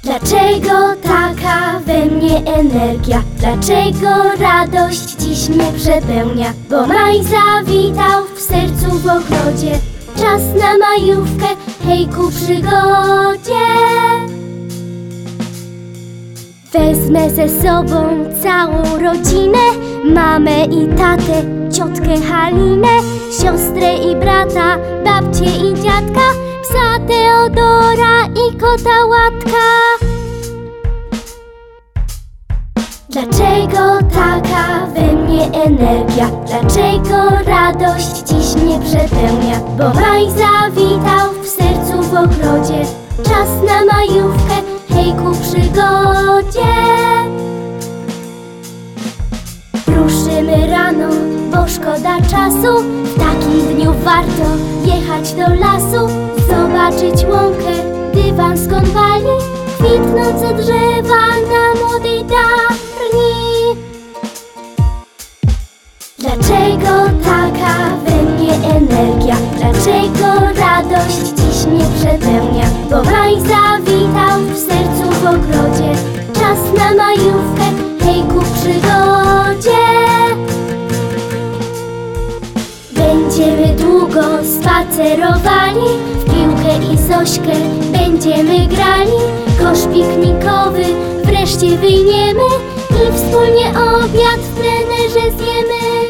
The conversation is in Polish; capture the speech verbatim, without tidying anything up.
Dlaczego taka we mnie energia? Dlaczego radość dziś mnie przepełnia? Bo maj zawitał w sercu w ogrodzie. Czas na majówkę, hej ku przygodzie. Wezmę ze sobą całą rodzinę, mamę i tatę, ciotkę Halinę, siostrę i brata, babcię i dziadka, psa Teodora i kota Łatka. Dlaczego taka we mnie energia? Dlaczego radość dziś mnie przepełnia? Bo maj zawitał w sercu w ogrodzie. Czas na majówkę, hej ku przygodzie. Ruszymy rano, bo szkoda czasu. W takim dniu warto jechać do lasu, zobaczyć łąkę, dywan z kąpali, kwitnące drzewa na młodej darni. Dlaczego taka we mnie energia? Dlaczego radość dziś mnie przepełnia? Bo maj zawitał w sercu w ogrodzie. Czas na majówkę, hej ku przygodzie. Będziemy długo spacerowali, w piłkę i Zośkę będziemy grali. Kosz piknikowy wreszcie wyjmiemy i wspólnie obiad w plenerze zjemy.